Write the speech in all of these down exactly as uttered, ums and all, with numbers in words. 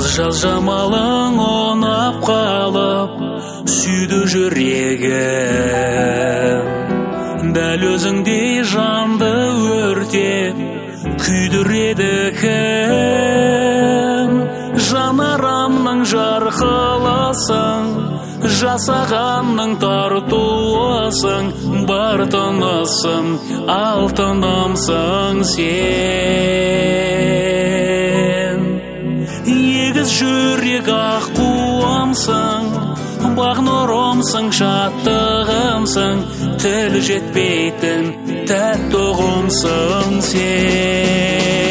жаз жамалың онап қалып сүйді жүрегім, дәл өзіңдей жанды өртеп күйдіреді кім. Жанарамның жарқылысың, жасағанның тартуысың, бар тынысым алтынымсың сен. Егіз жүрек аққуымсың, бақ нұрымсың, шаттығымсың, тіл жетпейтін тәтті ұғымсың сен.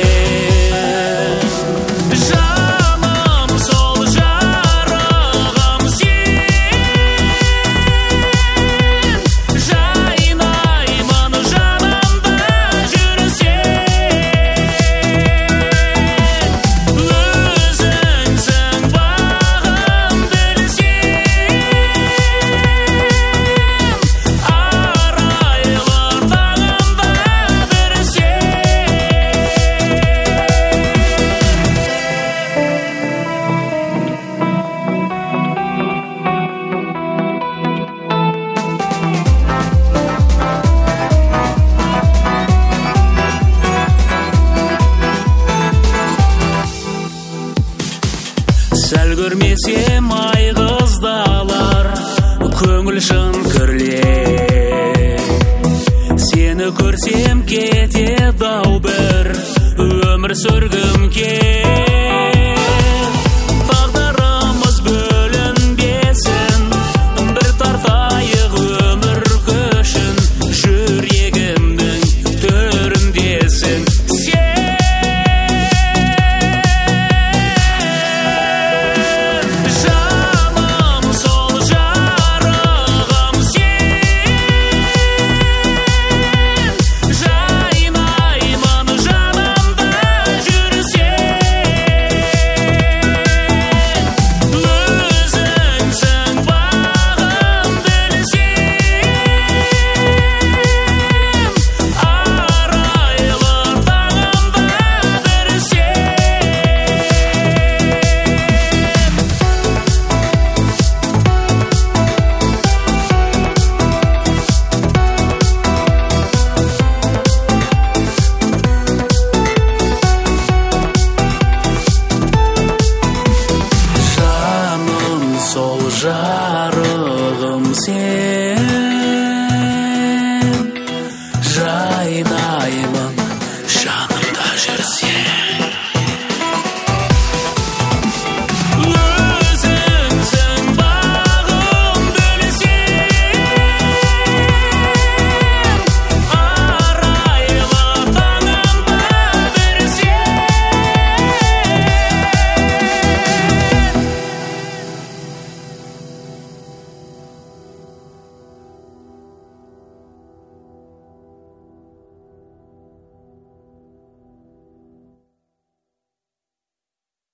Сәл көрмесем айғыздалар, көңіл шын күрле. Сені көрсем кетеді ау бір өмір сүргім кел. Тағдырымыз бөлінбесін, бір тартайық өмір көшін, жүрегімнің төріндесің. Сол жарығым сен, жайнаймын жанымда жүрсең.